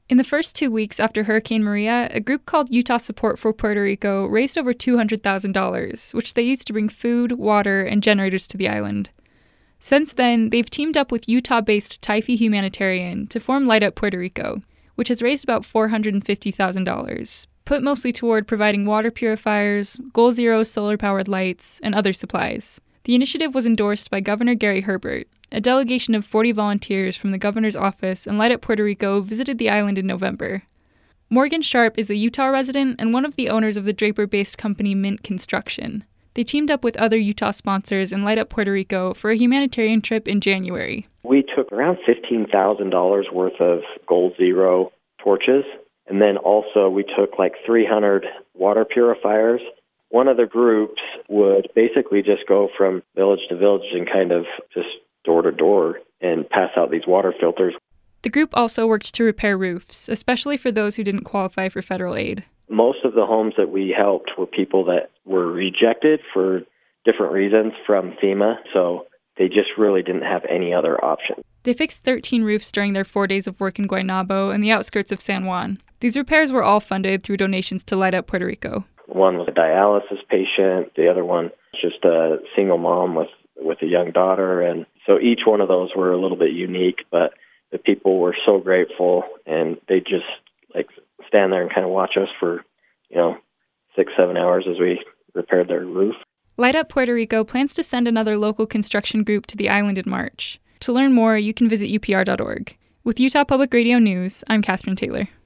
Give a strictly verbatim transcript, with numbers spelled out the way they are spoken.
In the first two weeks after Hurricane Maria, a group called Utah Support for Puerto Rico raised over two hundred thousand dollars, which they used to bring food, water, and generators to the island. Since then, they've teamed up with Utah-based Typhi Humanitarian to form Light Up Puerto Rico, which has raised about four hundred fifty thousand dollars, put mostly toward providing water purifiers, Goal Zero solar-powered lights, and other supplies. The initiative was endorsed by Governor Gary Herbert. A delegation of forty volunteers from the governor's office and Light Up Puerto Rico visited the island in November. Morgan Sharp is a Utah resident and one of the owners of the Draper-based company Mint Construction. They teamed up with other Utah sponsors and Light Up Puerto Rico for a humanitarian trip in January. We took around fifteen thousand dollars worth of Goal Zero torches, and then also we took like three hundred water purifiers. One of the groups would basically just go from village to village and kind of just door to door and pass out these water filters. The group also worked to repair roofs, especially for those who didn't qualify for federal aid. Most of the homes that we helped were people that were rejected for different reasons from FEMA, so they just really didn't have any other option. They fixed thirteen roofs during their four days of work in Guaynabo and the outskirts of San Juan. These repairs were all funded through donations to Light Up Puerto Rico. One was a dialysis patient, the other one was just a single mom with, with a young daughter, and so each one of those were a little bit unique, but the people were so grateful, and they just like stand there and kind of watch us for, you know, six, seven hours as we repaired their roof. Light Up Puerto Rico plans to send another local construction group to the island in March. To learn more, you can visit U P R dot org. With Utah Public Radio News, I'm Catherine Taylor.